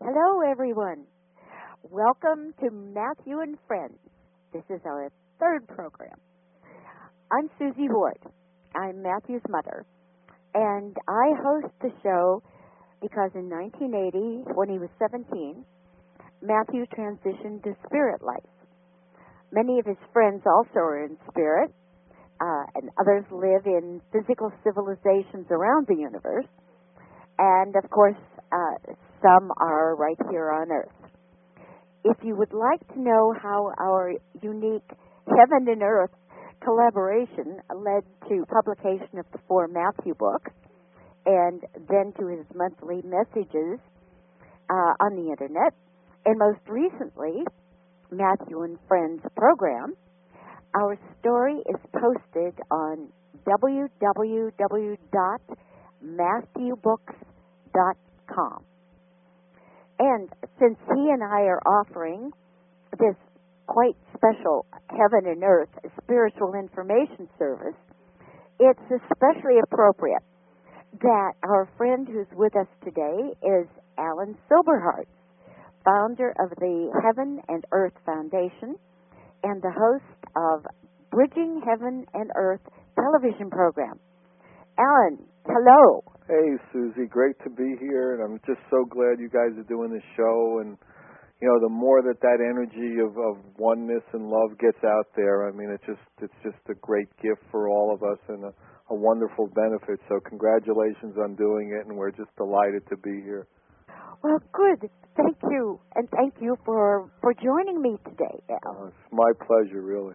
Hello, everyone. Welcome to Matthew and Friends. This is our third program. I'm Susie Ward. I'm Matthew's mother, and I host the show because in 1980, when he was 17, Matthew transitioned to spirit life. Many of his friends also are in spirit, and others live in physical civilizations around the universe, and of course, some are right here on Earth. If you would like to know how our unique Heaven and Earth collaboration led to publication of the 4 Matthew books, and then to his monthly messages on the Internet, and most recently, Matthew and Friends program, our story is posted on www.matthewbooks.com. And since he and I are offering this quite special Heaven and Earth spiritual information service, it's especially appropriate that our friend who's with us today is Alan Silberhardt, founder of the Heaven and Earth Foundation and the host of Bridging Heaven and Earth television program. Alan, hello. Hey, Susie, great to be here, and I'm just so glad you guys are doing this show. And, you know, the more that energy of oneness and love gets out there, I mean, it's just a great gift for all of us and a wonderful benefit. So congratulations on doing it, and we're just delighted to be here. Well, good. Thank you, and thank you for joining me today, Al. It's my pleasure, really.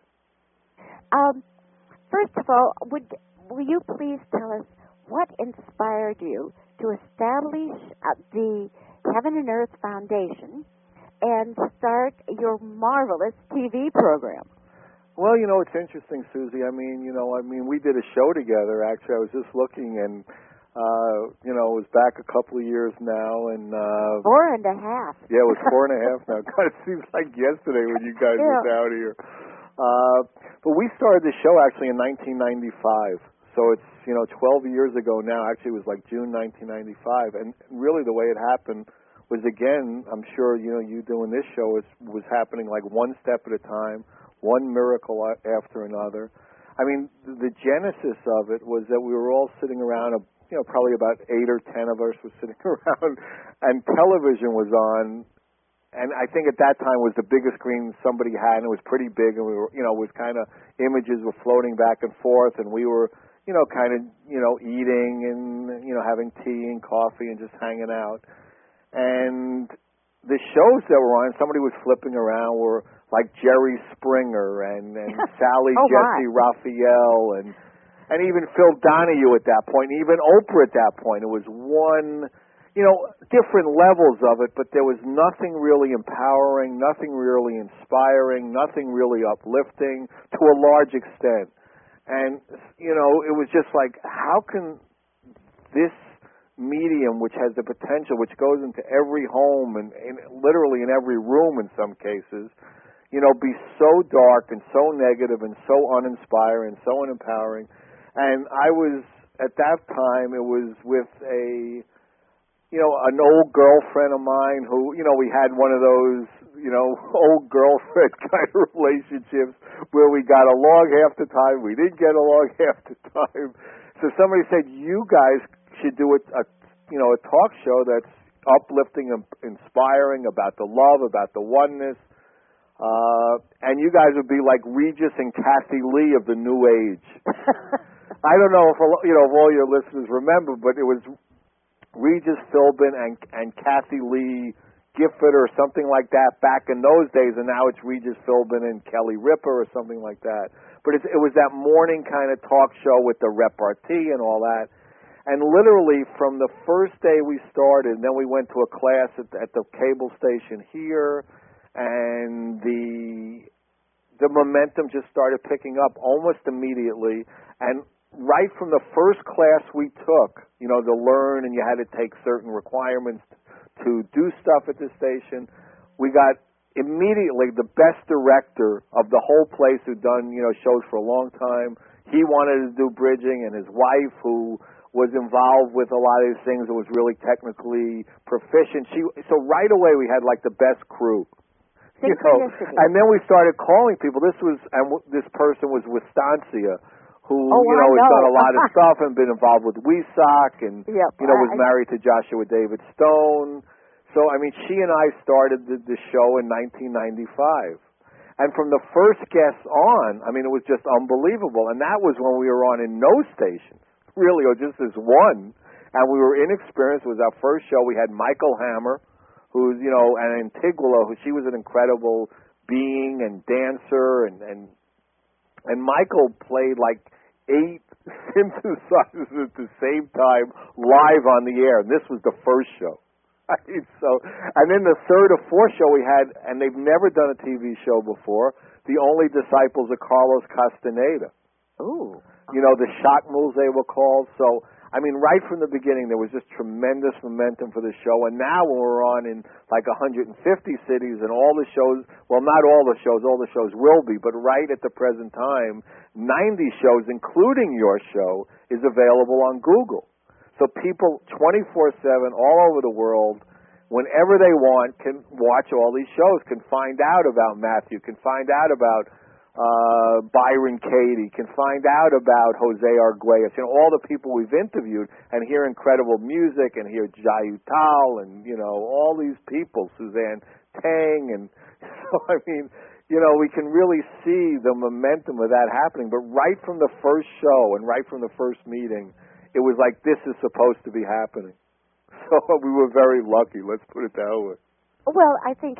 First of all, will you please tell us what inspired you to establish the Heaven and Earth Foundation and start your marvelous TV program? Well, you know, it's interesting, Susie. I mean, we did a show together. Actually, I was just looking, and it was back a couple of years now, and 4.5. Yeah, it was 4.5 now. God, it seems like yesterday when you guys were down here. But we started the show actually in 1995. So it's, 12 years ago now. Actually, it was like June 1995. And really the way it happened was, again, I'm sure, you doing this show was happening like one step at a time, one miracle after another. I mean, the genesis of it was that we were all sitting around, probably about 8 or 10 of us were sitting around, and television was on. And I think at that time was the biggest screen somebody had, and it was pretty big, and we were, it was kind of, images were floating back and forth, and we were, kind of, eating and, having tea and coffee and just hanging out. And the shows that were on, somebody was flipping around, were like Jerry Springer and Sally Jesse Raphael and even Phil Donahue at that point, and even Oprah at that point. It was one, different levels of it, but there was nothing really empowering, nothing really inspiring, nothing really uplifting to a large extent. And, it was just like, how can this medium, which has the potential, which goes into every home and literally in every room in some cases, be so dark and so negative and so uninspiring, so unempowering. And I was, at that time, it was with an old girlfriend of mine who, we had one of those, old girlfriend kind of relationships where we got along half the time, we didn't get along half the time. So somebody said, you guys should do a talk show that's uplifting and inspiring about the love, about the oneness, and you guys would be like Regis and Kathy Lee of the New Age. I don't know if all your listeners remember, but it was Regis Philbin and Kathy Lee Gifford or something like that back in those days, and now it's Regis Philbin and Kelly Ripa or something like that. But it was that morning kind of talk show with the repartee and all that. And literally from the first day we started, and then we went to a class at the cable station here, and the momentum just started picking up almost immediately. And right from the first class we took, to learn, and you had to take certain requirements to do stuff at the station, we got immediately the best director of the whole place who'd done, shows for a long time. He wanted to do bridging, and his wife, who was involved with a lot of these things and was really technically proficient. So right away we had like the best crew. And then we started calling people. This person was Wistancia, who has done a lot of stuff and been involved with WESOC and was married to Joshua David Stone. So I mean, she and I started the show in 1995. And from the first guests on, I mean, it was just unbelievable. And that was when we were on in no stations, really, or just this one. And we were inexperienced. It was our first show. We had Michael Hammer, who's, and Antigua, who she was an incredible being and dancer. And Michael played like 8 synthesizers at the same time live on the air. And this was the first show. And then the third or fourth show we had, and they've never done a TV show before, the only disciples of Carlos Castaneda. Ooh. The shock moves they were called. So, I mean, right from the beginning, there was just tremendous momentum for the show. And now when we're on in like 150 cities and all the shows, well, not all the shows will be, but right at the present time, 90 shows, including your show, is available on Google. So people 24/7 all over the world, whenever they want, can watch all these shows, can find out about Matthew, can find out about Byron Katie, can find out about Jose Arguelles, all the people we've interviewed, and hear incredible music, and hear Jai Uttal, and, all these people, Suzanne Tang, and so, I mean, we can really see the momentum of that happening. But right from the first show and right from the first meeting, it was like, this is supposed to be happening. So we were very lucky. Let's put it that way. Well, I think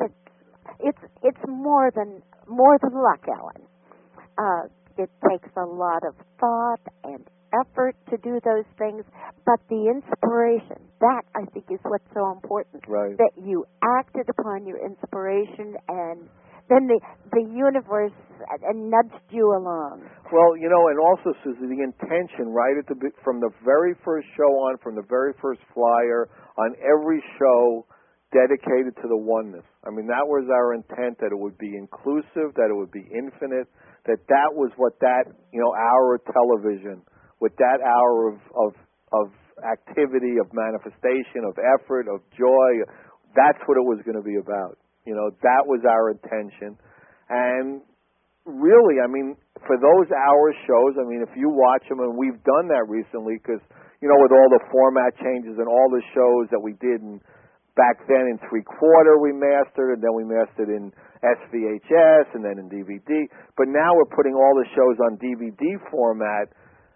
it's more than luck, Alan. It takes a lot of thought and effort to do those things, but the inspiration, that I think is what's so important. Right. That you acted upon your inspiration, and then the universe nudged you along. Well, and also, Susie, the intention, right from the very first show on, from the very first flyer, on every show, dedicated to the oneness. I mean, that was our intent, that it would be inclusive, that it would be infinite, that was what that, hour of television, with that hour of activity, of manifestation, of effort, of joy, that's what it was going to be about. That was our intention. And really, I mean, for those hour shows, I mean, if you watch them, and we've done that recently because, with all the format changes and all the shows that we did back then in 3/4 we mastered, and then we mastered in SVHS, and then in DVD. But now we're putting all the shows on DVD format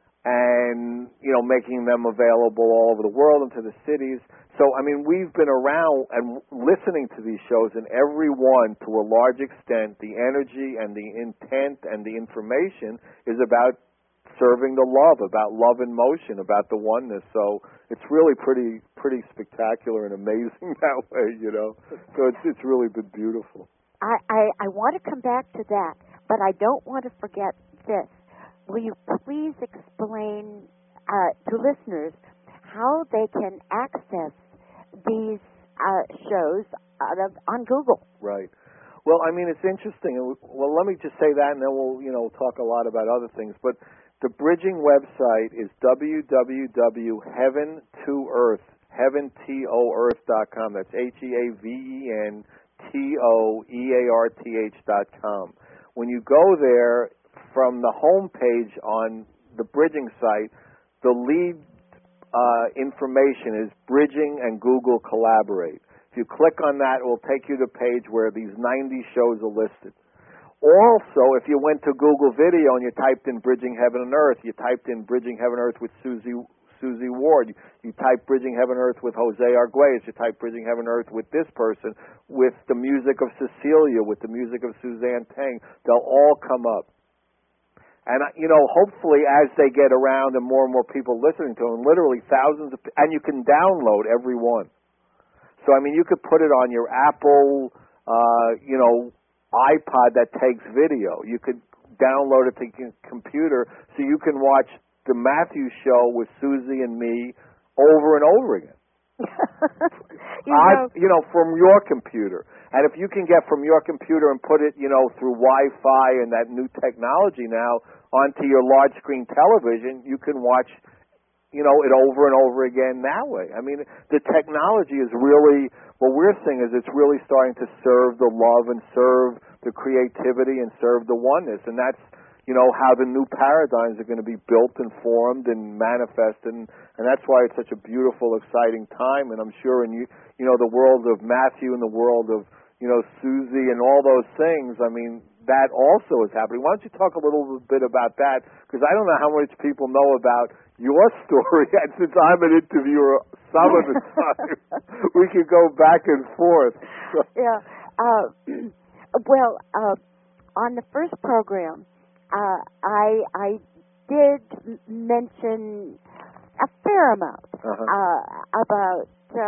and, making them available all over the world and to the cities. So, I mean, we've been around and listening to these shows, and every one, to a large extent, the energy and the intent and the information is about serving the love, about love in motion, about the oneness. So it's really pretty spectacular and amazing that way, So it's really been beautiful. I want to come back to that, but I don't want to forget this. Will you please explain to listeners how they can access these shows on Google? Right. Well, I mean, it's interesting. Well, let me just say that, and then we'll, talk a lot about other things. But the Bridging website is www.heaven2earth, heaventoearth.com. That's HEAVENTOEARTH.com. When you go there, from the home page on the Bridging site, the lead information is Bridging and Google Collaborate. If you click on that, it will take you to the page where these 90 shows are listed. Also, if you went to Google Video and you typed in Bridging Heaven and Earth, you typed in Bridging Heaven and Earth with Susie Ward, you type Bridging Heaven and Earth with Jose Arguelles, you type Bridging Heaven and Earth with this person, with the music of Cecilia, with the music of Suzanne Tang, they'll all come up. And, hopefully as they get around and more people listening to them, literally thousands and you can download every one. So, I mean, you could put it on your Apple, iPod that takes video. You could download it to your computer so you can watch the Matthew show with Susie and me over and over again. From your computer. And if you can get from your computer and put it, through Wi-Fi and that new technology now onto your large screen television, you can watch it over and over again that way. I mean, the technology is really, what we're seeing is it's really starting to serve the love and serve the creativity and serve the oneness. And that's, how the new paradigms are going to be built and formed and manifested. And that's why it's such a beautiful, exciting time. And I'm sure in the world of Matthew and the world of, Susie and all those things, I mean, that also is happening. Why don't you talk a little bit about that? Because I don't know how much people know about your story. And since I'm an interviewer some of the time, we can go back and forth. So. Yeah. Well, on the first program, I did mention a fair amount about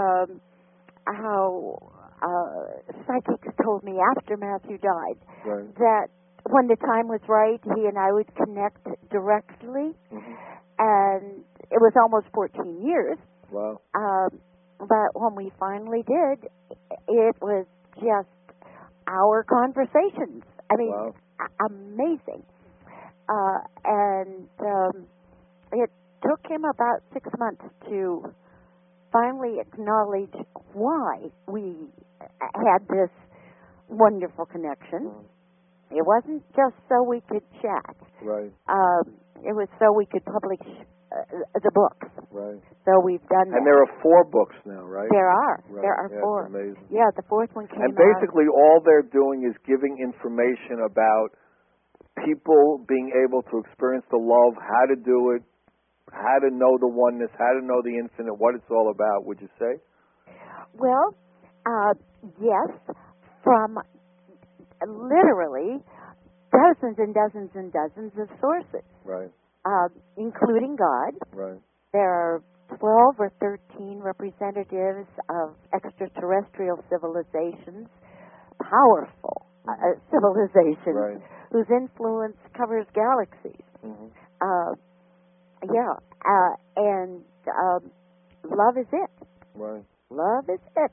how psychics told me after Matthew died that when the time was right, he and I would connect directly, and it was almost 14 years. Wow. But when we finally did, it was just our conversations. I mean, amazing. And it took him about 6 months to finally acknowledge why we had this wonderful connection. It wasn't just so we could chat. Right. It was so we could publish the books. Right. So we've done that. And there are 4 books now, right? There are. Right. There are 4. That's amazing. Yeah, the 4th one came out. And basically all they're doing is giving information about people being able to experience the love, how to do it, how to know the oneness, how to know the infinite, what it's all about, would you say? Well, yes, from literally dozens and dozens and dozens of sources. Right. Including God. Right. There are 12 or 13 representatives of extraterrestrial civilizations, powerful civilizations, whose influence covers galaxies. And love is it. Right. Love is it.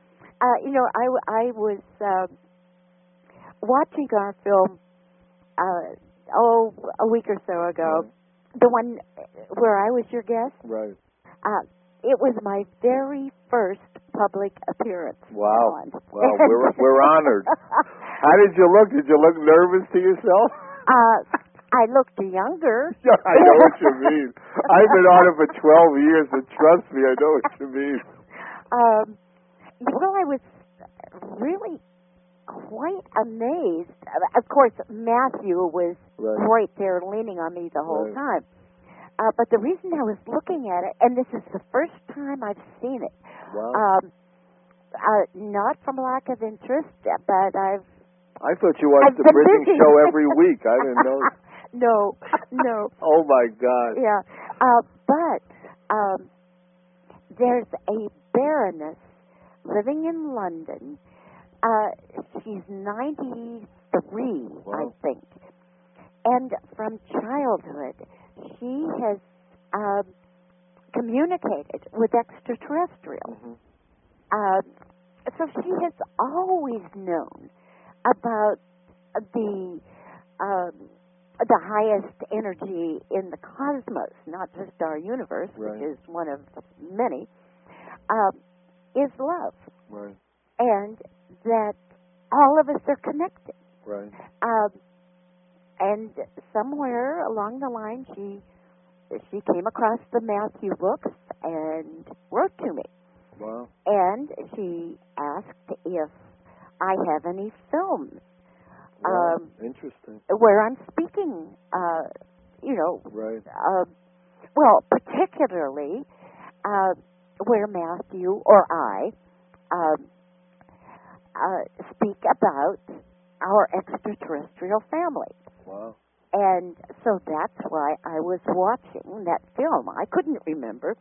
I was watching our film a week or so ago, the one where I was your guest. Right. It was my very first public appearance. Wow. Wow. We're honored. How did you look? Did you look nervous to yourself? I looked younger. Yeah, I know what you mean. I've been on it for 12 years, and trust me, I know what you mean. Well, I was really quite amazed. Of course, Matthew was right there leaning on me the whole time. But the reason I was looking at it, and this is the first time I've seen it, not from lack of interest, but I thought you watched the bridging show every week. I didn't know. No. Oh, my God. Yeah. But there's a baroness living in London. She's 93, I think. And from childhood, she has communicated with extraterrestrials. So she has always known about the highest energy in the cosmos, not just our universe, which is one of many, is love. Right. And that all of us are connected. Right. And somewhere along the line, she came across the Matthew books and wrote to me. Wow. And she asked if I have any films. Wow. Interesting. Where I'm speaking, Right. Well, particularly where Matthew or I speak about our extraterrestrial family. Wow. And so that's why I was watching that film. I couldn't remember.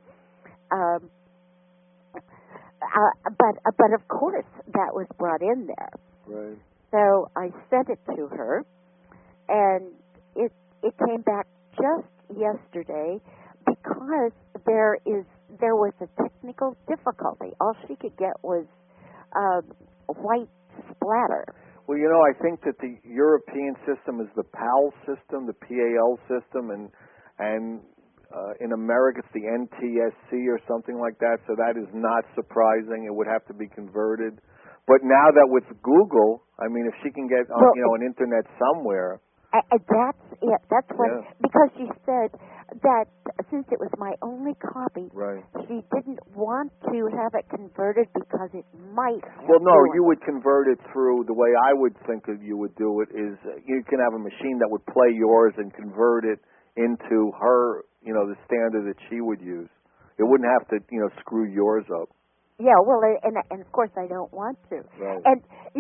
But of course that was brought in there. Right. So I sent it to her, and it came back just yesterday because there was a technical difficulty. All she could get was white splatter. Well, I think that the European system is the PAL system, the PAL system, and in America it's the NTSC or something like that, so that is not surprising. It would have to be converted. But now that with Google, I mean, if she can get on, an internet somewhere. That's it. That's what, because she said that since it was my only copy, right, she didn't want to have it converted because it might. Well, no, you would convert it through the way I would think that you would do it is you can have a machine that would play yours and convert it into her, the standard that she would use. It wouldn't have to, screw yours up. Yeah, well, and of course I don't want to. Right. And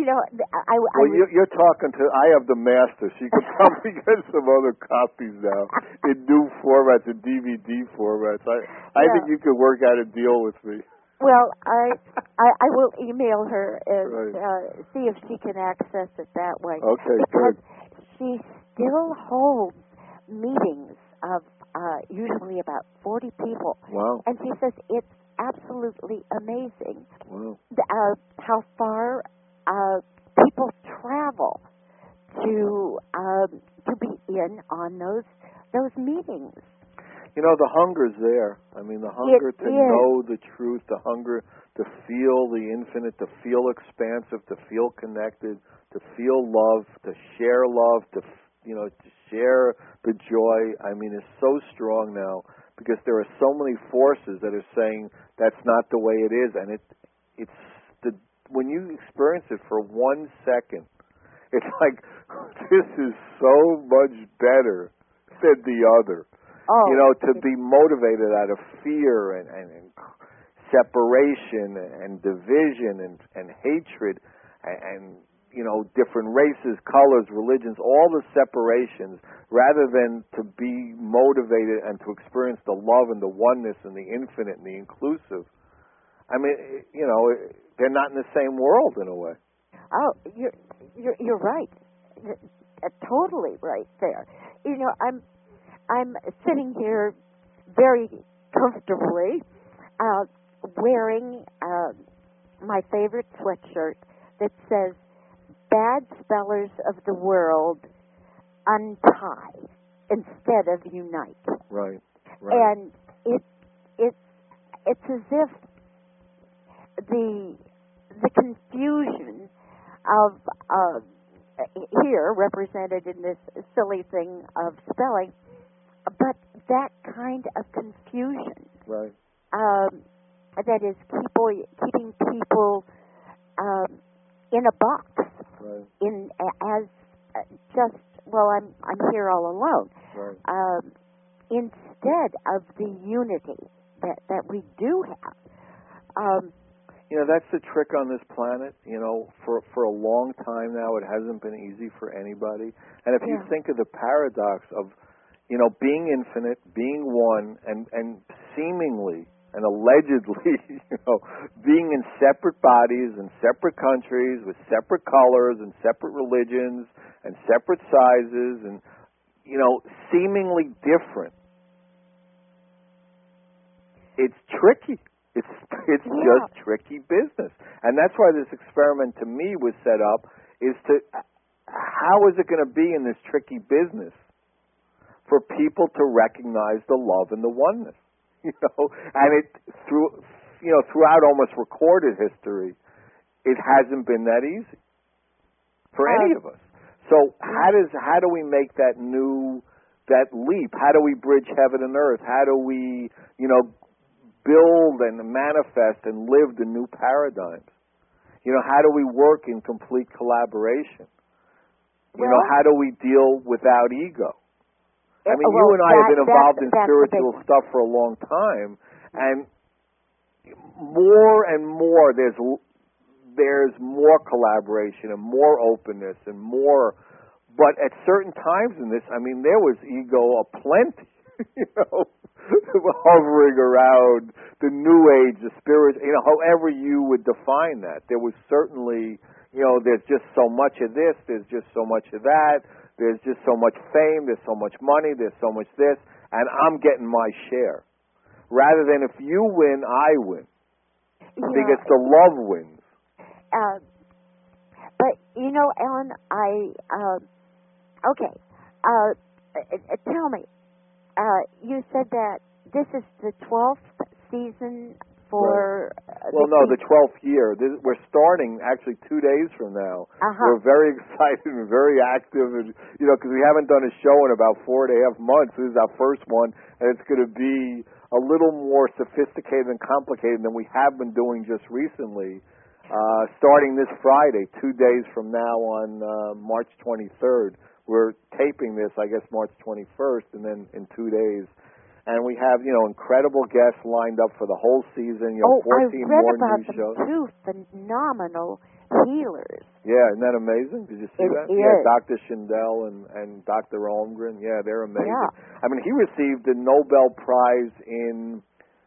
you're talking to. I have the master. She could probably get some other copies now in new formats, in DVD formats. I think you could work out a deal with me. Well, I will email her and right. See if she can access it that way. Okay, because good. She still holds meetings of usually about 40 people. Wow. And she says it's absolutely amazing. Wow. How far people travel to be in on those meetings. The hunger's there. I mean, the hunger to know the truth, the hunger to feel the infinite, to feel expansive, to feel connected, to feel love, to share love, to share the joy. I mean, it's so strong now because there are so many forces that are saying that's not the way it is, and when you experience it for 1 second, it's like this is so much better than the other. Oh, to be motivated out of fear and separation and division and hatred and different races, colors, religions, all the separations, rather than to be motivated and to experience the love and the oneness and the infinite and the inclusive. I mean, they're not in the same world in a way. Oh, you're right. Totally right there. I'm sitting here very comfortably wearing my favorite sweatshirt that says "Bad spellers of the world untie instead of unite." Right. And it's as if the confusion of here represented in this silly thing of spelling, but that kind of confusion, right, that is keeping people in a box, right, in as just I'm here all alone, right, instead of the unity that we do have. That's the trick on this planet. For a long time now, it hasn't been easy for anybody. And if you think of the paradox of, being infinite, being one, and seemingly and allegedly, being in separate bodies and separate countries with separate colors and separate religions and separate sizes and, seemingly different. It's tricky. It's just tricky business. And that's why this experiment to me was set up, is how is it going to be in this tricky business for people to recognize the love and the oneness? And throughout almost recorded history, it hasn't been that easy for any of us. So how do we make that leap? How do we bridge heaven and earth? How do we, build and manifest and live the new paradigms? How do we work in complete collaboration? How do we deal without ego? I mean, you and I have been involved in spiritual stuff for a long time, and more and more there's more collaboration and more openness and more. But at certain times in this, I mean, there was ego aplenty, hovering around the New Age, the spirit, however you would define that. There was certainly, there's just so much of this, there's just so much of that, there's just so much fame, there's so much money, there's so much this, and I'm getting my share. Rather than if you win, I win. Because the love wins. But, Ellen, tell me, you said that this is the 12th season for well, no, the 12th year. We're starting actually 2 days from now. We're very excited and very active, and because we haven't done a show in about 4.5 months. This is our first one, and it's going to be a little more sophisticated and complicated than we have been doing just recently. Starting this Friday, 2 days from now on March 23rd. We're taping this, I guess, March 21st, and then in 2 days. And we have, incredible guests lined up for the whole season. 14 I read more about new them shows. Too. Phenomenal healers. Yeah, isn't that amazing? Did you see that? Is. Yeah, Dr. Schindel and Dr. Holmgren. Yeah, they're amazing. Yeah. I mean, he received the Nobel Prize in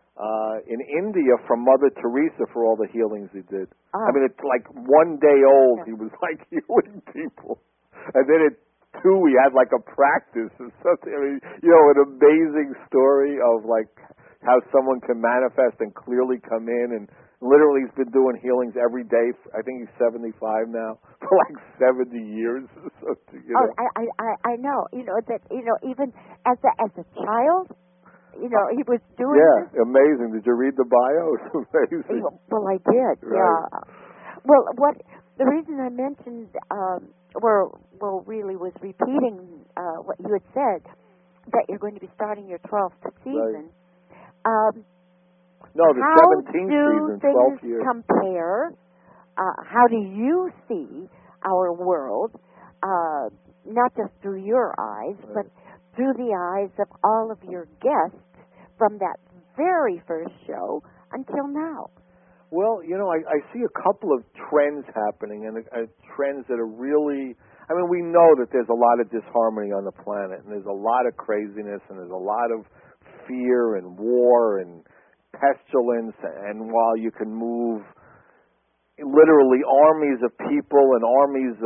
India from Mother Teresa for all the healings he did. I mean, it's like 1 day old. He was like healing people, and then at 2 we had like a practice or something. I mean, an amazing story of like how someone can manifest and clearly come in, and literally he's been doing healings every day. I think he's 75 now, for like 70 years or something. I know. That even as a child, he was doing this. Yeah, amazing. Did you read the bio? It's amazing. Well, I did. Right. Yeah. Well, the reason I mentioned really was repeating what you had said, that you're going to be starting your 12th season. Right. No, the 17th season, 12 years. How do things compare? How do you see our world, not just through your eyes, right, but through the eyes of all of your guests from that very first show until now? Well, I see a couple of trends happening, and trends that are really, I mean, we know that there's a lot of disharmony on the planet, and there's a lot of craziness, and there's a lot of fear and war and pestilence, and while you can move literally armies of people and armies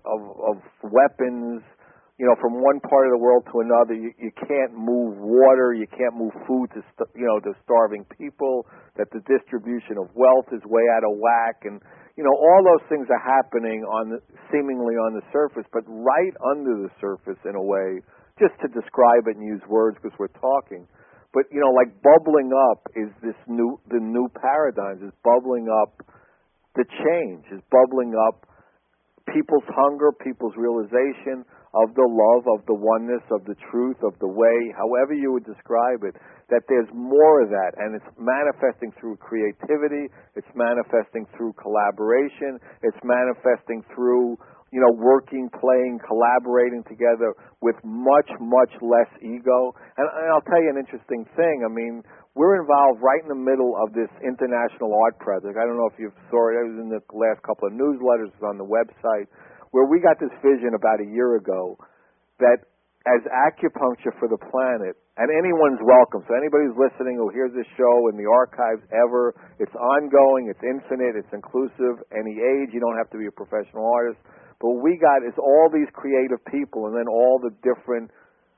of weapons, from one part of the world to another, you can't move water, you can't move food to starving people, that the distribution of wealth is way out of whack, and all those things are happening seemingly on the surface, but right under the surface in a way, just to describe it and use words because we're talking. But like bubbling up is the new paradigms, is bubbling up the change, is bubbling up people's hunger, people's realization of the love, of the oneness, of the truth, of the way, however you would describe it, that there's more of that, and it's manifesting through creativity, it's manifesting through collaboration, it's manifesting through, working, playing, collaborating together with much, much less ego. And I'll tell you an interesting thing. I mean, we're involved right in the middle of this international art project. I don't know if you saw it. It was in the last couple of newsletters. It's on the website, where we got this vision about a year ago that as acupuncture for the planet, and anyone's welcome, so anybody who's listening who hears this show in the archives ever, it's ongoing, it's infinite, it's inclusive, any age, you don't have to be a professional artist. But what we got is all these creative people, and then all the different,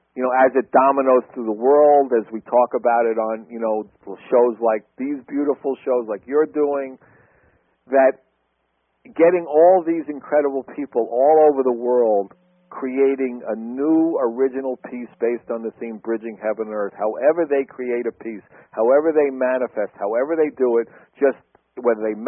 as it dominoes through the world, as we talk about it on, shows like these beautiful shows like you're doing, that getting all these incredible people all over the world creating a new original piece based on the theme Bridging Heaven and Earth, however they create a piece, however they manifest, however they do it, just whether they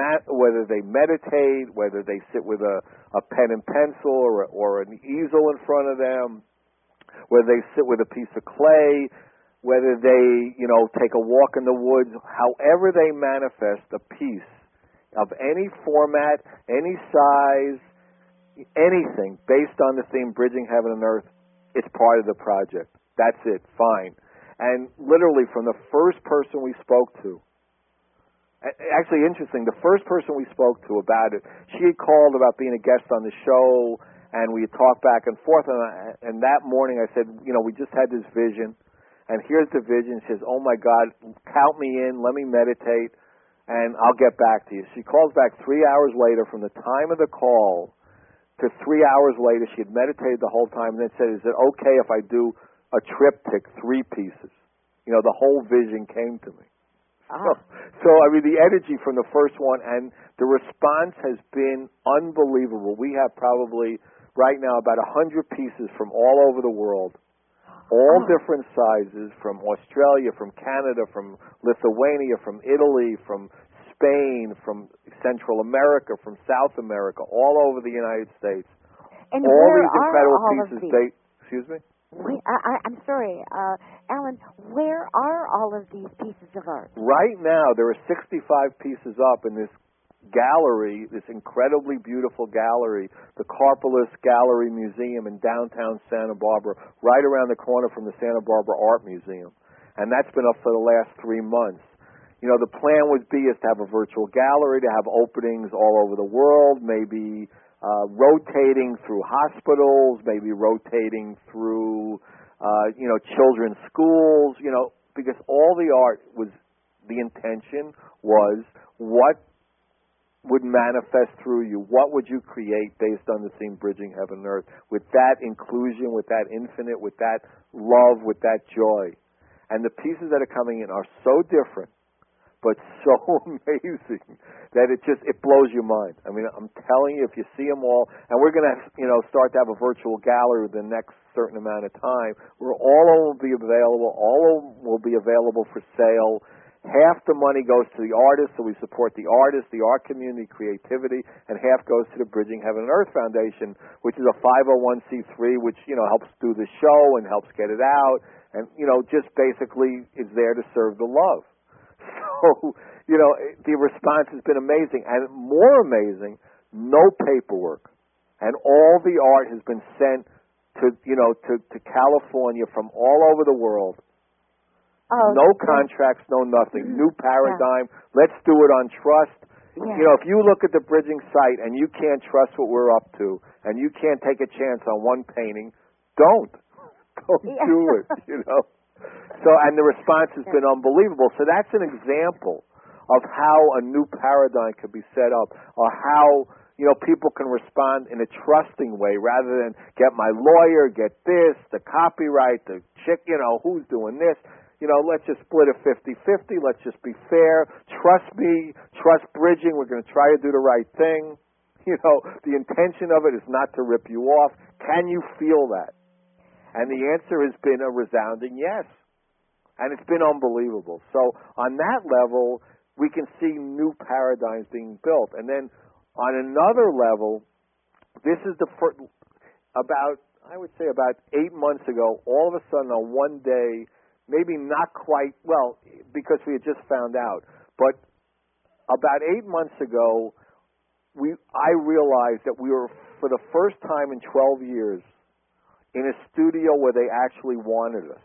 meditate, whether they sit with a pen and pencil or an easel in front of them, whether they sit with a piece of clay, whether they, take a walk in the woods, however they manifest a piece of any format, any size, anything based on the theme Bridging Heaven and Earth, it's part of the project. That's it, fine. And literally from the first person we spoke to, actually interesting, the first person we spoke to about it, she had called about being a guest on the show, and we had talked back and forth, and that morning I said, we just had this vision, and here's the vision. She says, oh my God, count me in, let me meditate, and I'll get back to you. She calls back 3 hours later from the time of the call to 3 hours later. She had meditated the whole time and then said, is it okay if I do a triptych, 3 pieces? The whole vision came to me. So, I mean, the energy from the first one and the response has been unbelievable. We have probably right now about 100 pieces from all over the world all different sizes, from Australia, from Canada, from Lithuania, from Italy, from Spain, from Central America, from South America, all over the United States. And all where these are incredible all pieces. of these? Excuse me? I'm sorry, Alan, where are all of these pieces of art? Right now, there are 65 pieces up in this gallery, this incredibly beautiful gallery, the Karpolis Gallery Museum in downtown Santa Barbara, right around the corner from the Santa Barbara Art Museum. And that's been up for the last 3 months. You know, the plan would be is to have a virtual gallery, to have openings all over the world, maybe rotating through hospitals, maybe rotating through, children's schools, because all the art was, the intention was, what would manifest through you? What would you create based on the theme Bridging Heaven and Earth, with that inclusion, with that infinite, with that love, with that joy? And the pieces that are coming in are so different, but so amazing that it blows your mind. I mean, I'm telling you, if you see them all, and we're going to, start to have a virtual gallery within the next certain amount of time, where all of them will be available, all of them will be available for sale. Half the money goes to the artists, so we support the artists, the art community, creativity, and half goes to the Bridging Heaven and Earth Foundation, which is a 501c3, which, helps do the show and helps get it out, and, just basically is there to serve the love. So, the response has been amazing, and more amazing, no paperwork, and all the art has been sent to California from all over the world. Oh, no contracts, no nothing. New paradigm. Yeah. Let's do it on trust. Yeah. If you look at the Bridging site and you can't trust what we're up to, and you can't take a chance on one painting, don't do it. So, and the response has been unbelievable. So that's an example of how a new paradigm could be set up, or how people can respond in a trusting way rather than get my lawyer, get this, the copyright, the chick, who's doing this. Let's just split it 50-50. Let's just be fair. Trust me. Trust Bridging. We're going to try to do the right thing. The intention of it is not to rip you off. Can you feel that? And the answer has been a resounding yes. And it's been unbelievable. So on that level, we can see new paradigms being built. And then on another level, this is the first, about 8 months ago, all of a sudden on one day, maybe not quite, because we had just found out, but about 8 months ago, I realized that we were, for the first time in 12 years, in a studio where they actually wanted us.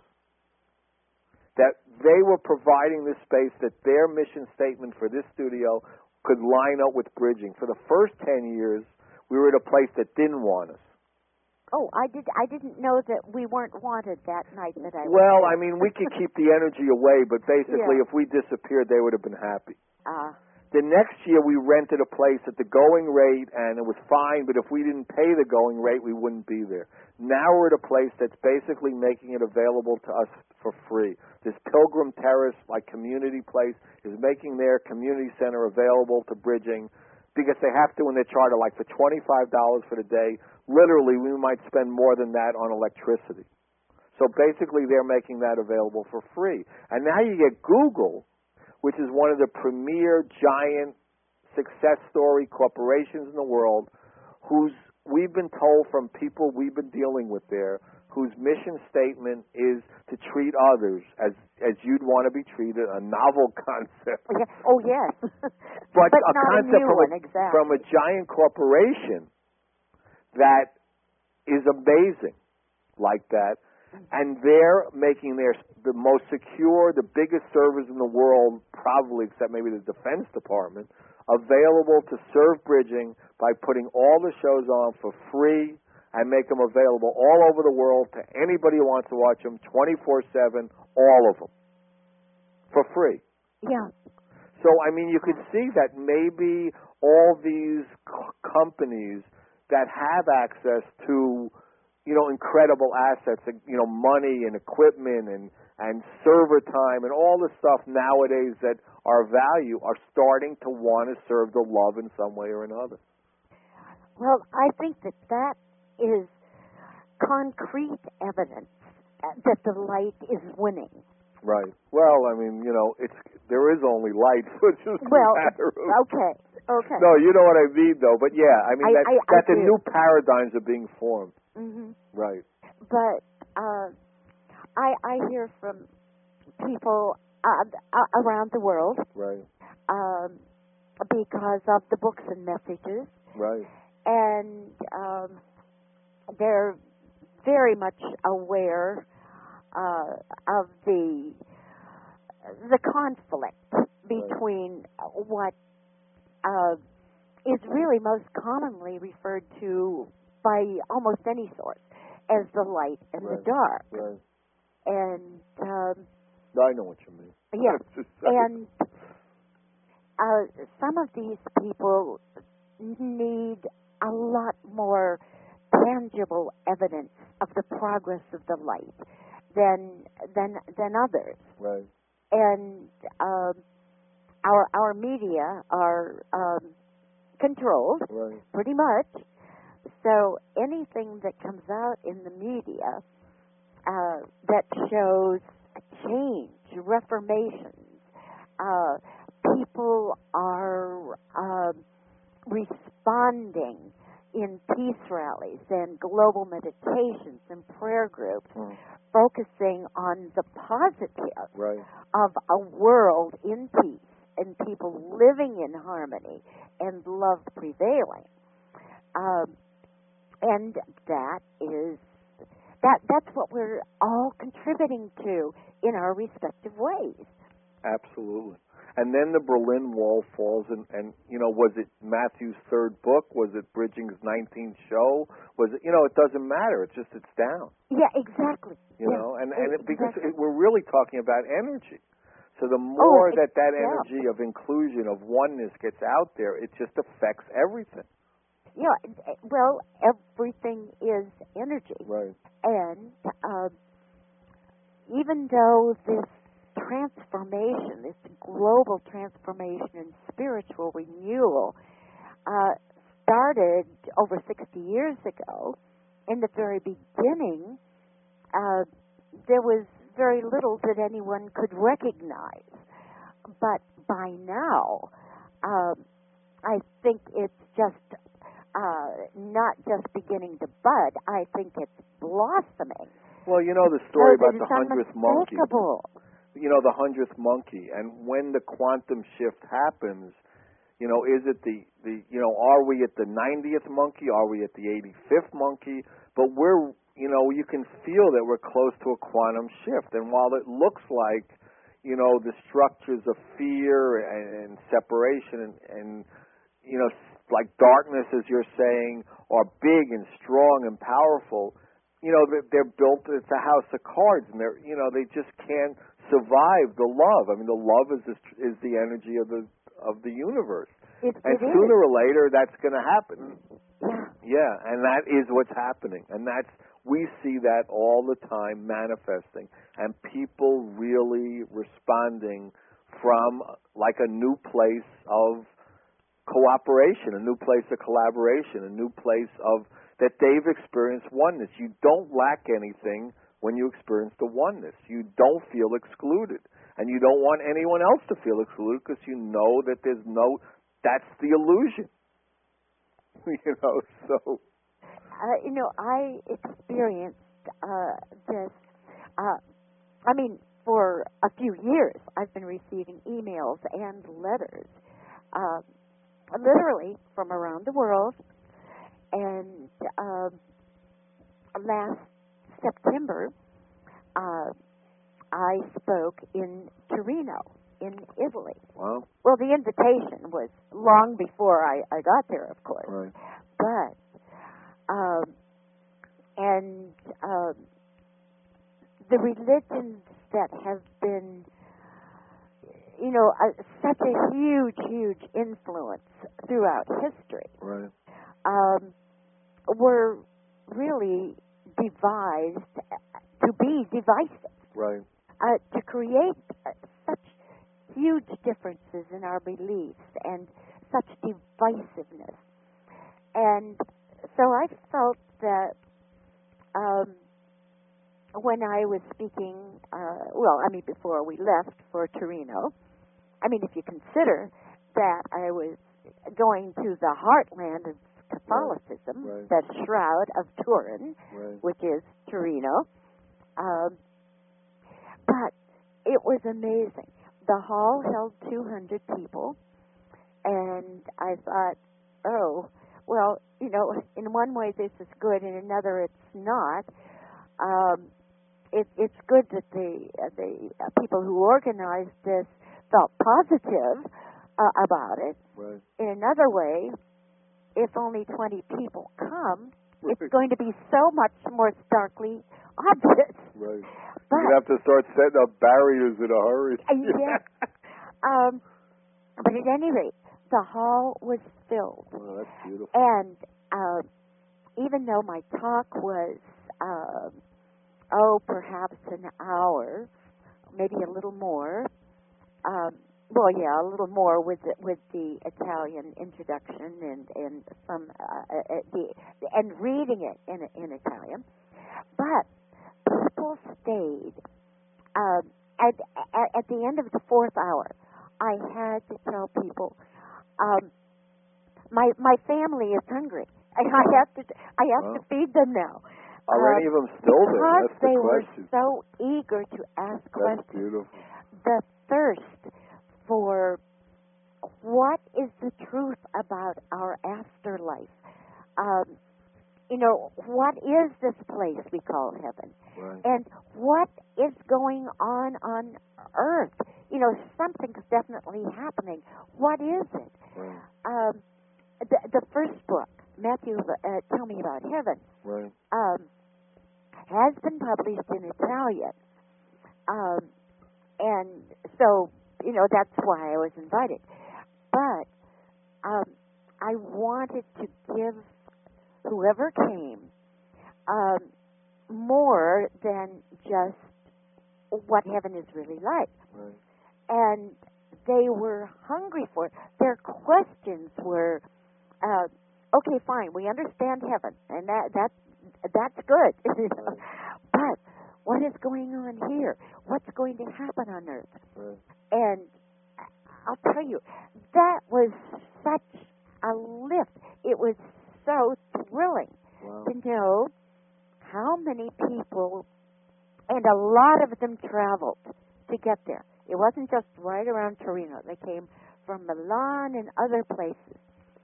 That they were providing this space, that their mission statement for this studio could line up with Bridging. For the first 10 years, we were at a place that didn't want us. Oh, I didn't know that we weren't wanted that night that I was Well, there. I mean, we could keep the energy away, but basically if we disappeared, they would have been happy. The next year, we rented a place at the going rate, and it was fine, but if we didn't pay the going rate, we wouldn't be there. Now we're at a place that's basically making it available to us for free. This Pilgrim Terrace, community place, is making their community center available to Bridging, because they have to in their charter, for $25 for the day. Literally, we might spend more than that on electricity. So basically, they're making that available for free. And now you get Google, which is one of the premier giant success story corporations in the world, we've been told from people we've been dealing with there, whose mission statement is to treat others as you'd want to be treated, a novel concept. Oh, yes. but a not concept a new one, exactly. From a giant corporation that is amazing like that. And they're making the most secure, the biggest servers in the world, probably except maybe the Defense Department, available to serve Bridging by putting all the shows on for free and make them available all over the world to anybody who wants to watch them 24/7, all of them, for free. Yeah. So, I mean, you could see that maybe all these companies that have access to incredible assets, money and equipment and server time and all the stuff nowadays that are of value, are starting to want to serve the love in some way or another. Well, I think that is concrete evidence that the light is winning. Right. Well, I mean, there is only light, so it's just a matter of... Okay. No, you know what I mean, though. But yeah, I mean that the new paradigms are being formed. Mm-hmm. Right. But I hear from people around the world, right, because of the books and messages, right, and they're very much aware of the conflict between what is really most commonly referred to by almost any source as the light and the dark. Right. And I know what you mean. Yeah. And some of these people need a lot more tangible evidence of the progress of the light than others. Right. And our media are controlled, pretty much. So anything that comes out in the media that shows change, reformations, people are responding in peace rallies and global meditations and prayer groups, focusing on the positive of a world in peace and people living in harmony and love prevailing. And that's what we're all contributing to in our respective ways. Absolutely. And then the Berlin Wall falls, and was it Matthew's third book? Was it Bridging's 19th show? Was it, it doesn't matter. It's down. Yeah, exactly. Because we're really talking about energy. So the more that energy of inclusion, of oneness gets out there, it just affects everything. Yeah, well, everything is energy. Right. And even though this transformation, this global transformation and spiritual renewal started over 60 years ago, in the very beginning, there was very little that anyone could recognize. But by now, I think it's just not just beginning to bud. I think it's blossoming. Well, the story about the 100th monkey. The 100th monkey, and when the quantum shift happens, is it are we at the 90th monkey? Are we at the 85th monkey? But we're, you can feel that we're close to a quantum shift. And while it looks like, the structures of fear and separation and like darkness, as you're saying, are big and strong and powerful, they're built, it's a house of cards, and they just can't survive the love. I mean, the love is the energy of the universe. And sooner or later, that's going to happen. Yeah, and that is what's happening. And we see that all the time manifesting, and people really responding from like a new place of cooperation, a new place of collaboration, a new place of that they've experienced oneness. You don't lack anything when you experience the oneness. You don't feel excluded, and you don't want anyone else to feel excluded because you know that that's the illusion. So. I experienced this. For a few years, I've been receiving emails and letters, literally from around the world. And last September, I spoke in Torino, in Italy. Wow. Well, the invitation was long before I got there, of course. Right. But, the religions that have been, such a huge, huge influence throughout history. Right. Were really devised to be divisive. Right. To create such huge differences in our beliefs and such divisiveness. And so I felt that when I was speaking, before we left for Torino, if you consider that I was going to the heartland of Catholicism, right. the Shroud of Turin, right. which is Torino. But it was amazing. The hall held 200 people, and I thought, oh, well, in one way this is good, in another it's not. It's good that the people who organized this felt positive about it. Right. In another way, if only 20 people come, right. it's going to be so much more starkly obvious. Right. But you're going to have to start setting up barriers in a hurry. Yeah. But at any rate, the hall was filled. Oh, that's beautiful. And even though my talk was, perhaps an hour, maybe a little more, a little more with the Italian introduction and some and reading it in Italian, but people stayed. At the end of the fourth hour, I had to tell people, my family is hungry. I have to feed them now. Are any of them still there? That's the they question. were so eager to ask questions. That's beautiful. The thirst for what is the truth about our afterlife. What is this place we call heaven? Right. And what is going on earth? Something's definitely happening. What is it? Right. The first book, Matthew, Tell Me About Heaven, right. Has been published in Italian. And so, that's why I was invited. But I wanted to give whoever came more than just what heaven is really like. Right. And they were hungry for it. Their questions were, okay, fine, we understand heaven, and that's good. Right. But what is going on here? What's going to happen on earth? Right. And I'll tell you, that was such a lift. It was so thrilling to know how many people, and a lot of them traveled to get there. It wasn't just right around Torino. They came from Milan and other places.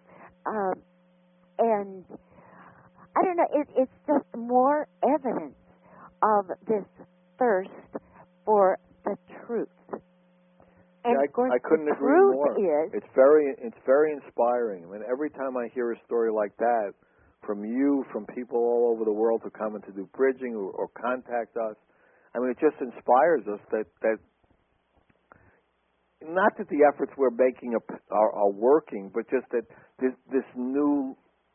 And I don't know, it's just more evidence of this thirst for the truth. And yeah, of course, I couldn't the agree truth more. is, it's very inspiring. Every time I hear a story like that from you, from people all over the world who come in to do bridging or contact us, it just inspires us that not that the efforts we're making are working, but just that this new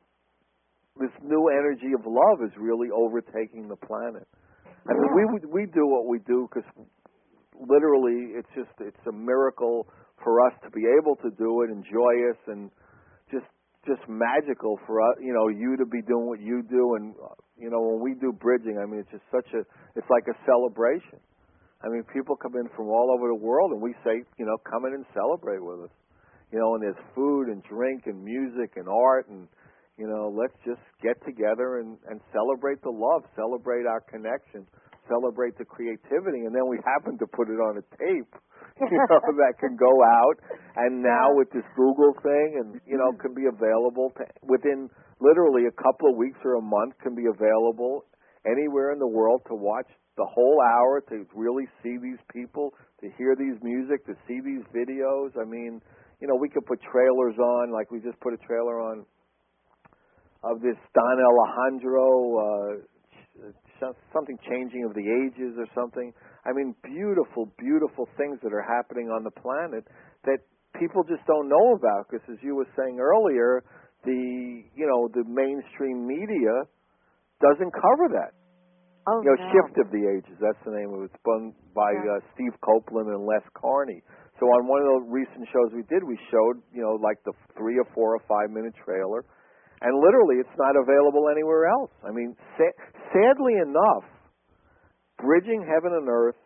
energy of love is really overtaking the planet. We do what we do because literally it's a miracle for us to be able to do it and joyous and just magical for us, you to be doing what you do. And when we do bridging, it's just it's like a celebration. People come in from all over the world, and we say, come in and celebrate with us. And there's food and drink and music and art, and let's just get together and celebrate the love, celebrate our connection, celebrate the creativity, and then we happen to put it on a tape, that can go out. And now with this Google thing, and can be available within literally a couple of weeks or a month, can be available anywhere in the world to watch the whole hour, to really see these people, to hear these music, to see these videos. We could put trailers on, like we just put a trailer on of this Don Alejandro, something changing of the ages or something. Beautiful, beautiful things that are happening on the planet that people just don't know about, because as you were saying earlier, the mainstream media doesn't cover that. Oh, no. Shift of the Ages, that's the name of it. It's done by Steve Copeland and Les Carney. So on one of the recent shows we did, we showed, like the 3 or 4 or 5 minute trailer, and literally it's not available anywhere else. Sadly enough, Bridging Heaven and Earth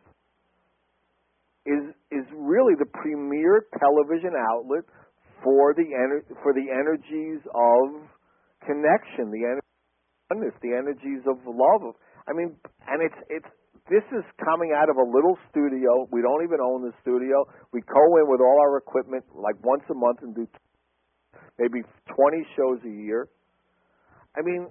is really the premier television outlet for the energies of connection, the energies of love. I mean, and this is coming out of a little studio. We don't even own the studio. We go in with all our equipment like once a month and do maybe 20 shows a year. I mean,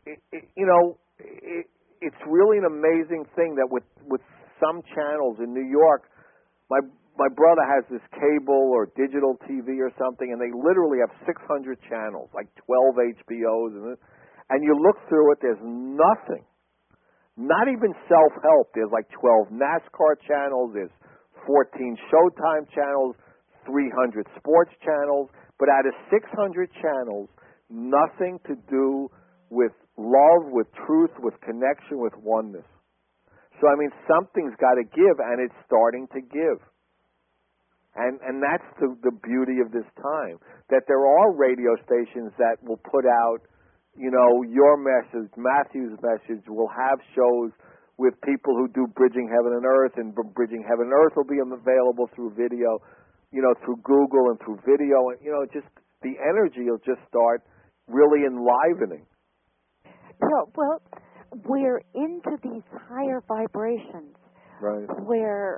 it's really an amazing thing that with some channels in New York, my brother has this cable or digital TV or something, and they literally have 600 channels, like 12 HBOs, and you look through it, there's nothing. Not even self-help. There's like 12 NASCAR channels, there's 14 Showtime channels, 300 sports channels, but out of 600 channels, nothing to do with love, with truth, with connection, with oneness. So, I mean, something's got to give, and it's starting to give. And that's the beauty of this time, that there are radio stations that will put out, your message, Matthew's message, will have shows with people who do Bridging Heaven and Earth, and Bridging Heaven and Earth will be available through video, through Google and through video, and, just the energy will just start really enlivening. Well, we're into these higher vibrations, right? Where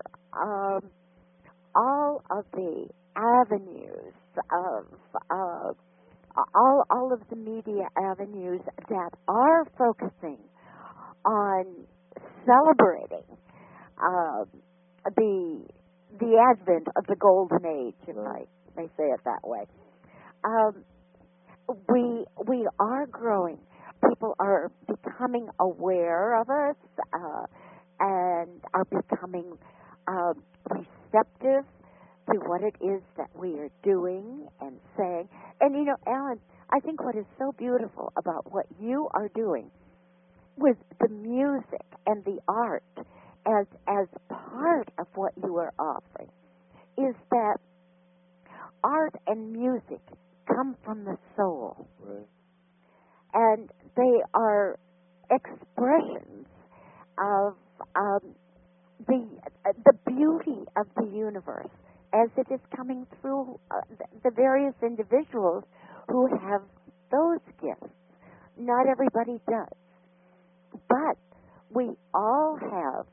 all of the avenues of all of the media avenues that are focusing on celebrating the advent of the golden age, if I may say it that way. We are growing. People are becoming aware of us and are becoming receptive to what it is that we are doing and saying. And, Alan, I think what is so beautiful about what you are doing with the music and the art as part of what you are offering is that art and music come from the soul. Right. And they are expressions of the beauty of the universe as it is coming through the various individuals who have those gifts. Not everybody does, but we all have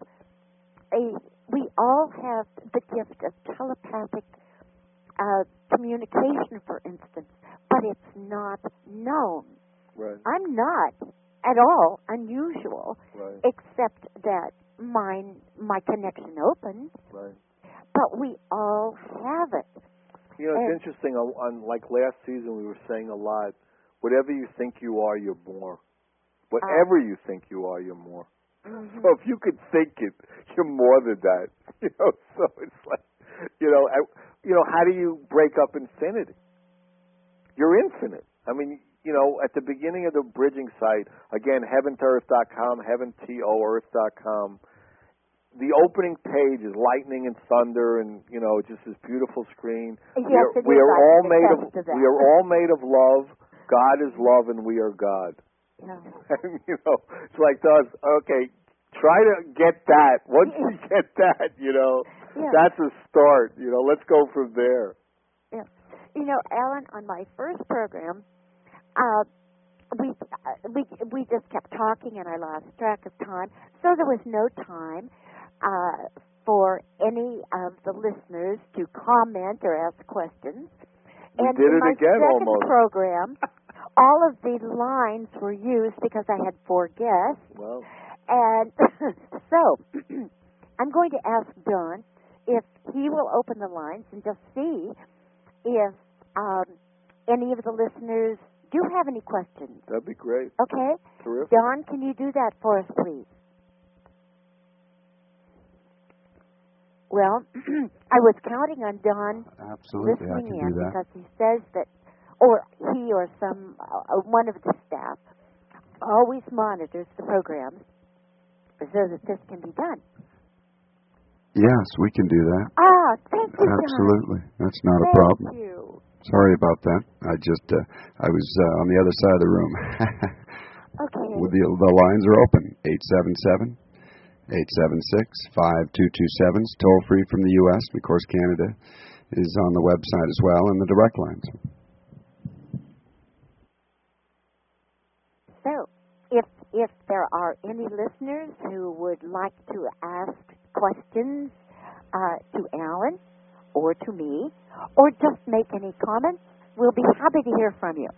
the gift of telepathic communication, for instance, but it's not known. Right. I'm not at all unusual, right. except that my connection opened. Right. But we all have it. It's interesting. On like last season, we were saying a lot. Whatever you think you are, you're more. Whatever you think you are, you're more. Mm-hmm. So if you could think it, you're more than that. So it's like, how do you break up infinity? You're infinite. I mean, at the beginning of the bridging site, again, heaventoearth.com, heaventoearth.com, the opening page is lightning and thunder and, just this beautiful screen. Yes, we are all made of love. God is love and we are God. Yeah. And, it's like us, okay, try to get that. Once you get that, that's a start. Let's go from there. Yeah. Alan, on my first program, we just kept talking and I lost track of time, so there was no time for any of the listeners to comment or ask questions. And did in it my again second almost. program, all of the lines were used because I had 4 guests. Wow. And so I'm going to ask Don if he will open the lines and just see if any of the listeners do have any questions. That'd be great. Okay? Terrific. Don, can you do that for us, please? Well, I was counting on Don Absolutely, listening I can in do that. because he says that, or he or one of the staff always monitors the programs so that this can be done. Yes, we can do that. Thank you, Absolutely. Don. That's not a Thank problem. you. Sorry about that. I was on the other side of the room. Okay. The lines are open, 877. 876-5227 is toll free from the U.S. Of course, Canada is on the website as well, and the direct lines. So, if there are any listeners who would like to ask questions to Alan or to me, or just make any comments, we'll be happy to hear from you.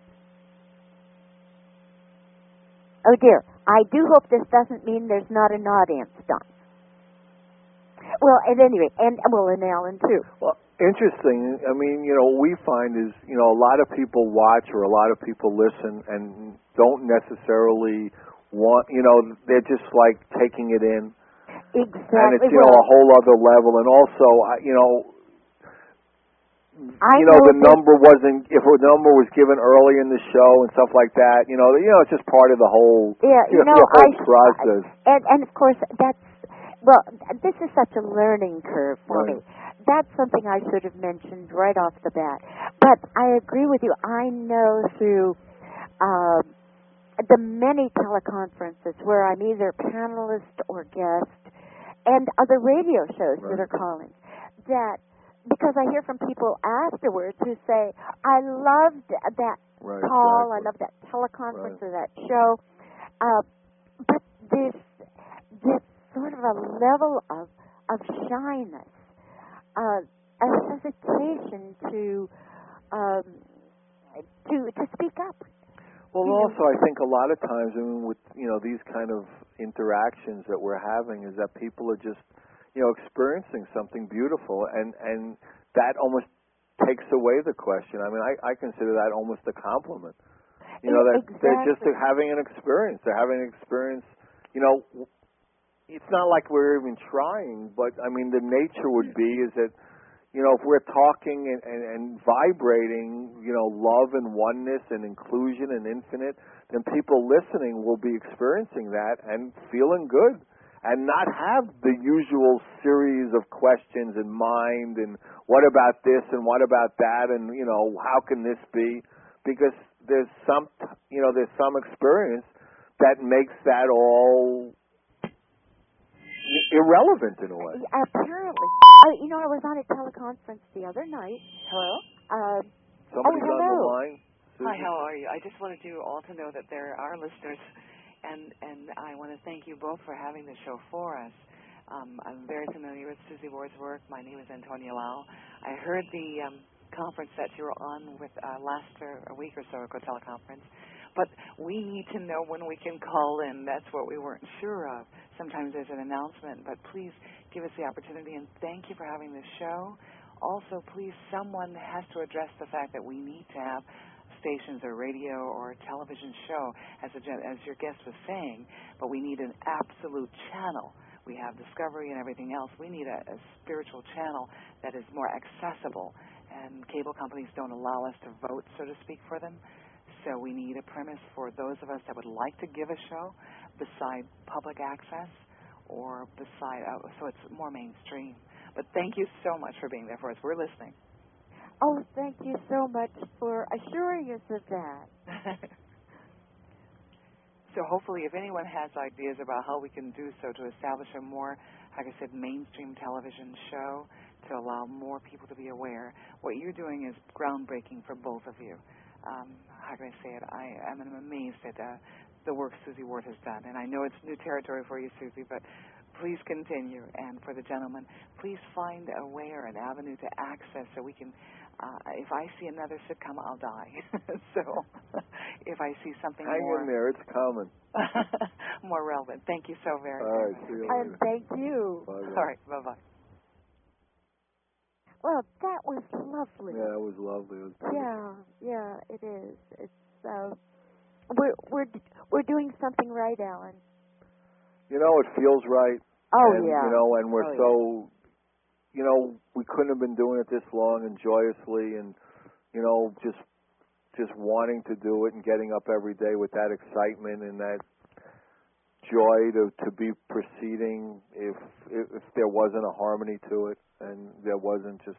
Oh dear, I do hope this doesn't mean there's not an audience, Don. Well, at any rate, and Alan too. Well, interesting. I mean, what we find is, a lot of people watch or a lot of people listen and don't necessarily want, they're just like taking it in. Exactly. And it's, a whole other level. And also, the number wasn't, if a number was given early in the show and stuff like that, it's just part of the whole, the whole process. And of course, this is such a learning curve for me. That's something I should have mentioned right off the bat. But I agree with you. I know through the many teleconferences where I'm either panelist or guest, and other radio shows that are calling, that because I hear from people afterwards who say, I loved that call, I loved that teleconference or that show, but this sort of a level of shyness, a hesitation to speak up. Well, also, I think a lot of times, with these kind of interactions that we're having, is that people are just, experiencing something beautiful, and that almost takes away the question. I mean, I consider that almost a compliment. That they're just having an experience. They're having an experience. It's not like we're even trying, but I mean, the nature would be is that, if we're talking and vibrating, love and oneness and inclusion and infinite, then people listening will be experiencing that and feeling good and not have the usual series of questions in mind and what about this and what about that and, how can this be? Because there's some experience that makes that all irrelevant in a way. Apparently. I was on a teleconference the other night. Hello? Somebody's on the line. Susan? Hi, how are you? I just wanted you all to know that there are listeners, and I want to thank you both for having the show for us. I'm very familiar with Susie Ward's work. My name is Antonia Lau. I heard the conference that you were on with a week or so ago, teleconference. But we need to know when we can call in. That's what we weren't sure of. Sometimes there's an announcement, but please give us the opportunity, and thank you for having this show. Also, please, someone has to address the fact that we need to have stations or radio or television show, as your guest was saying, but we need an absolute channel. We have Discovery and everything else. We need a spiritual channel that is more accessible, and cable companies don't allow us to vote, so to speak, for them. So we need a premise for those of us that would like to give a show beside public access or beside, so it's more mainstream. But thank you so much for being there for us. We're listening. Oh, thank you so much for assuring us of that. So hopefully if anyone has ideas about how we can do so to establish a more, like I said, mainstream television show to allow more people to be aware, what you're doing is groundbreaking for both of you. How can I say it? I'm amazed at the work Susie Ward has done. And I know it's new territory for you, Susie, but please continue. And for the gentleman, please find a way or an avenue to access so we can, if I see another sitcom, I'll die. So if I see something Hang in there. It's coming. more relevant. Thank you so very much. All right. See you later. And thank you. Bye-bye. All right. Bye-bye. Well, that was lovely. Yeah, it was lovely. It was beautiful. Yeah, it is. It's we're doing something right, Alan. It feels right. Oh, and, yeah. And we're so, we couldn't have been doing it this long and joyously, and just wanting to do it and getting up every day with that excitement and that joy to be proceeding if there wasn't a harmony to it and there wasn't just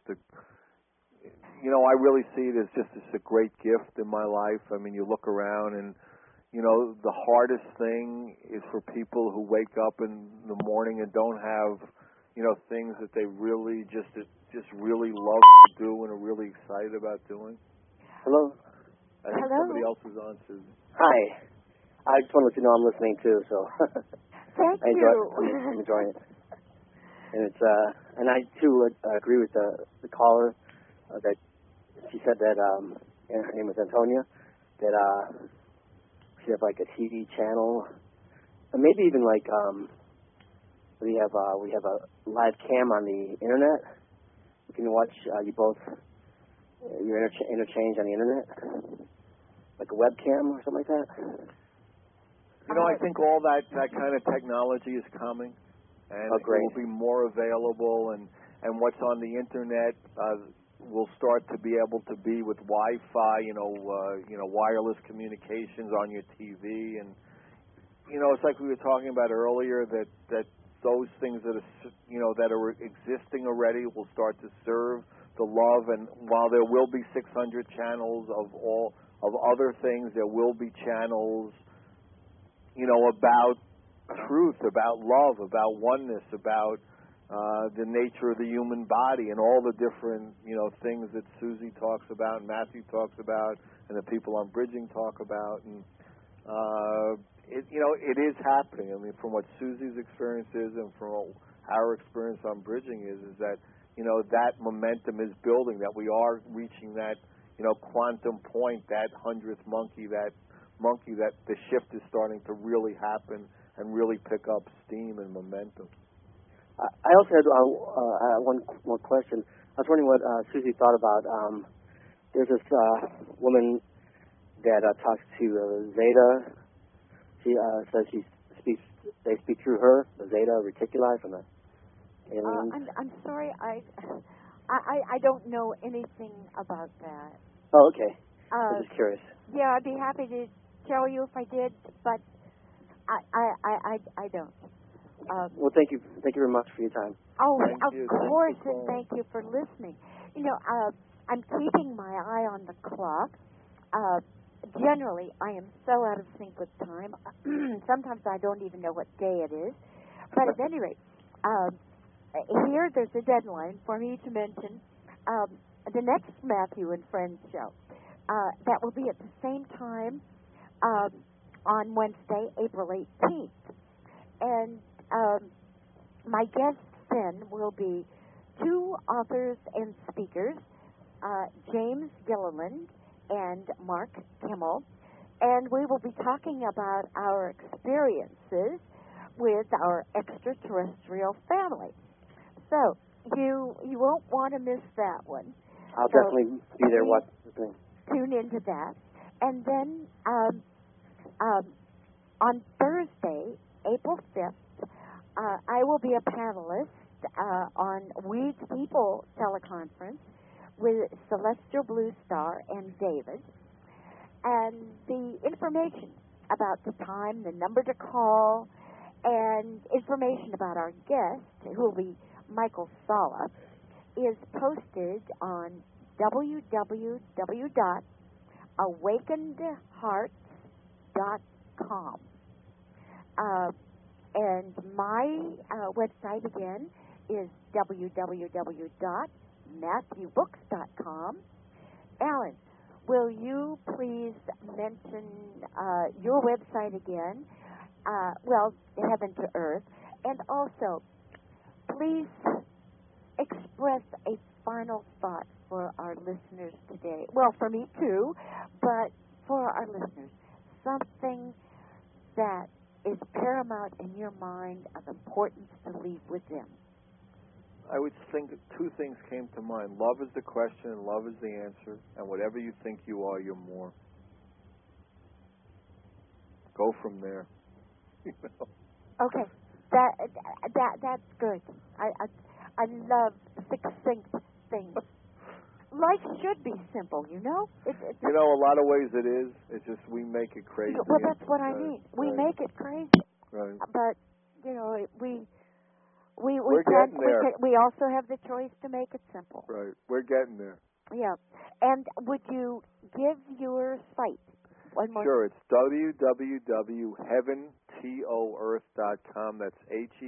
I really see it as just a great gift in my life. I mean, you look around and the hardest thing is for people who wake up in the morning and don't have, things that they really just really love to do and are really excited about doing. Hello. I think Hello. somebody else is on, Susan. Hi. I just want to let you know I'm listening too, so Thank I'm you. enjoying it. And it's and I too agree with the caller that she said that and her name is Antonia, that she have like a TV channel, and maybe even like we have a live cam on the internet. You can watch you both your interchange on the internet, like a webcam or something like that. I think all that kind of technology is coming, and it will be more available, and what's on the internet will start to be able to be with Wi-Fi, wireless communications on your TV, and it's like we were talking about earlier that those things that are that are existing already will start to serve the love, and while there will be 600 channels of other things, there will be channels about truth, about love, about oneness, about the nature of the human body, and all the different things that Susie talks about, and Matthew talks about, and the people on Bridging talk about, and it is happening. I mean, from what Susie's experience is, and from our experience on Bridging is that that momentum is building, that we are reaching that quantum point, that 100th monkey, that the shift is starting to really happen and really pick up steam and momentum. I also had one more question. I was wondering what Susie thought about. There's this woman that talks to Zeta. She says they speak through her, the Zeta Reticuli from the aliens. I'm sorry, I don't know anything about that. Oh, okay. I'm just curious. Yeah, I'd be happy to tell you if I did, but I don't. Well, thank you very much for your time. Oh, Thank of you. course, Thanks for and thank you for listening. I'm keeping my eye on the clock. Generally, I am so out of sync with time. Sometimes I don't even know what day it is. But at any rate, here there's a deadline for me to mention the next Matthew and Friends show. That will be at the same time on Wednesday, April 18th. And my guests then will be two authors and speakers, James Gilliland and Mark Kimmel, and we will be talking about our experiences with our extraterrestrial family. So you won't want to miss that one. I'll definitely be there watching the thing. Tune into that. And then on Thursday, April 5th, I will be a panelist on Weeds People teleconference with Celestial Blue Star and David. And the information about the time, the number to call, and information about our guest, who will be Michael Sala, is posted on www.awakenedhearts.com. And my website again is www.matthewbooks.com. Alan, will you please mention your website again? Heaven to Earth. And also, please express a final thought for our listeners today. Well, for me too, but for our listeners. Something that is paramount in your mind of importance to leave with them. I would think two things came to mind. Love is the question and love is the answer. And whatever you think you are, you're more. Go from there. Okay. That's good. I love succinct things. Life should be simple, you know? A lot of ways it is. It's just we make it crazy. Well, that's what I mean. We make it crazy. Right. But, we're getting there. We also have the choice to make it simple. Right. We're getting there. Yeah. And would you give your site, One more. Sure, it's www.heaventoearth.com. That's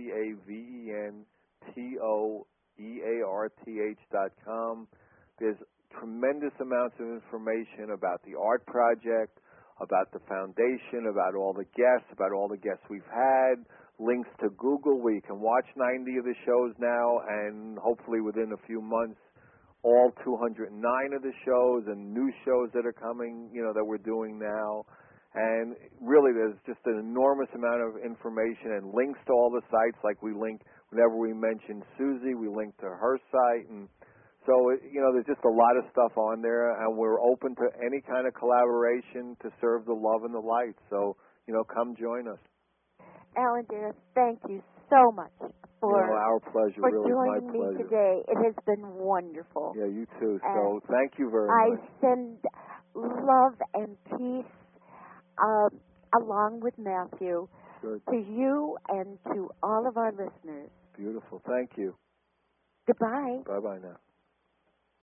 HEAVENTOEARTH.com. There's tremendous amounts of information about the art project, about the foundation, about all the guests we've had, links to Google where you can watch 90 of the shows now, and hopefully within a few months, all 209 of the shows and new shows that are coming, that we're doing now. And really, there's just an enormous amount of information and links to all the sites. Like we link, whenever we mention Susie, we link to her site. And so, there's just a lot of stuff on there, and we're open to any kind of collaboration to serve the love and the light. So, come join us. Alan, dear, thank you so much for our pleasure. For really, joining my me pleasure. today. It has been wonderful. Yeah, you too. And So thank you very I much. send love and peace along with Matthew Good. to you and to all of our listeners. Beautiful. Thank you. Goodbye. Bye-bye now.